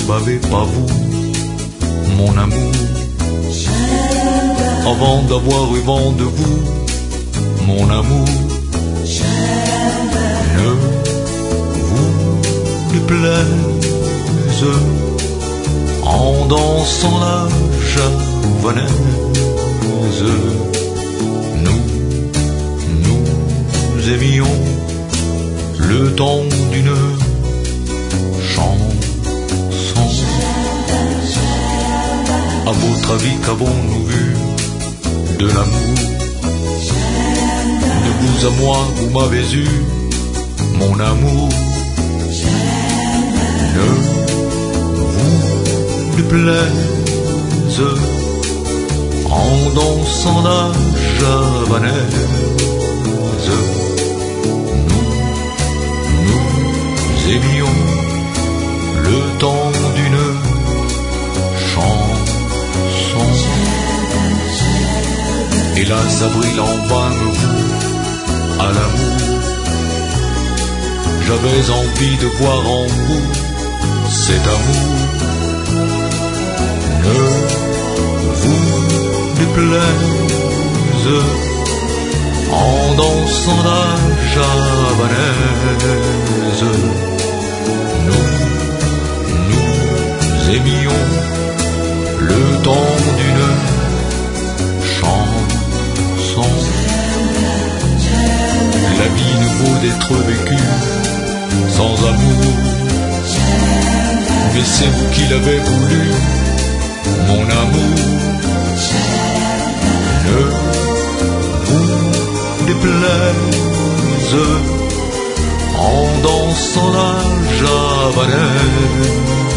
m'avez pas vous, mon amour. Avant d'avoir eu vent de vous, mon amour. Ne vous déplaise en dansant la javanaise. Nous aimions le temps d'une chanson. À votre avis, qu'avons-nous vu de l'amour? De vous à moi, vous m'avez eu, mon amour. Ne vous déplaise en dansant la javanaise. Nous aimions le temps d'une chanson. Hélas, avril en vain me voue à l'amour. J'avais envie de voir en vous cet amour. Ne vous déplaise en dansant la javanaise. Nous aimions le temps d'une chanson. La vie ne vaut d'être vécue sans amour, mais c'est vous qui l'avez voulu, mon amour. Ne vous déplaise en dansant la javanaise.